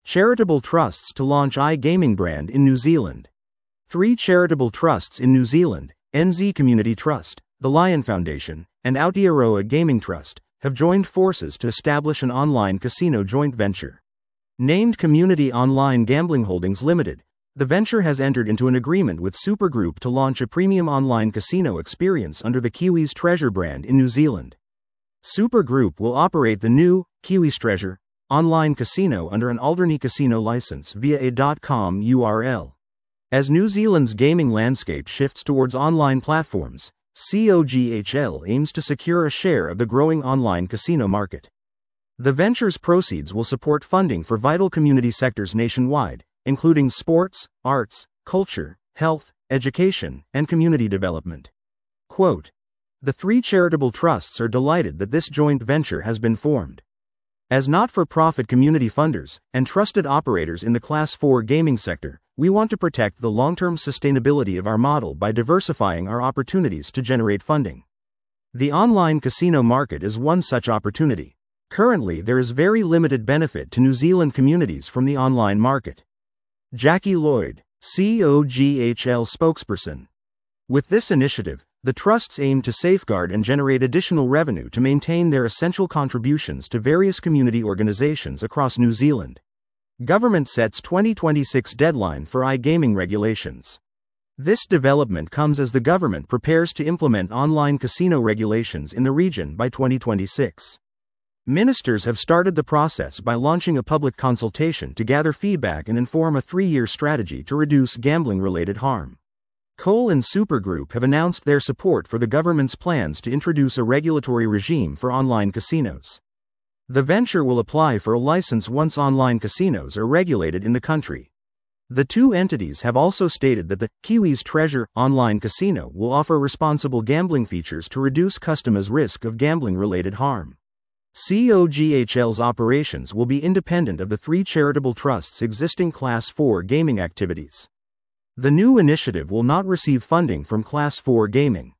Charitable trusts to launch iGaming brand in New Zealand. 3 charitable trusts in New Zealand, NZ Community Trust, the Lion Foundation, and Aotearoa Gaming Trust, have joined forces to establish an online casino joint venture. Named Community Online Gambling Holdings Limited, the venture has entered into an agreement with Super Group to launch a premium online casino experience under the Kiwis Treasure brand in New Zealand. Super Group will operate the new Kiwis Treasure online casino under an Alderney Casino license via a .com URL. As New Zealand's gaming landscape shifts towards online platforms, COGHL aims to secure a share of the growing online casino market. The venture's proceeds will support funding for vital community sectors nationwide, including sports, arts, culture, health, education, and community development. Quote, "The 3 charitable trusts are delighted that this joint venture has been formed. As not-for-profit community funders and trusted operators in the Class 4 gaming sector, we want to protect the long-term sustainability of our model by diversifying our opportunities to generate funding. The online casino market is one such opportunity. Currently, there is very limited benefit to New Zealand communities from the online market." Jackie Lloyd, COGHL spokesperson. With this initiative, the trusts aim to safeguard and generate additional revenue to maintain their essential contributions to various community organizations across New Zealand. Government sets 2026 deadline for iGaming regulations. This development comes as the government prepares to implement online casino regulations in the region by 2026. Ministers have started the process by launching a public consultation to gather feedback and inform a 3-year strategy to reduce gambling-related harm. Coal and Super Group have announced their support for the government's plans to introduce a regulatory regime for online casinos. The venture will apply for a license once online casinos are regulated in the country. The 2 entities have also stated that the Kiwis Treasure online casino will offer responsible gambling features to reduce customers' risk of gambling-related harm. COGHL's operations will be independent of the 3 charitable trusts' existing Class 4 gaming activities. The new initiative will not receive funding from Class 4 gaming.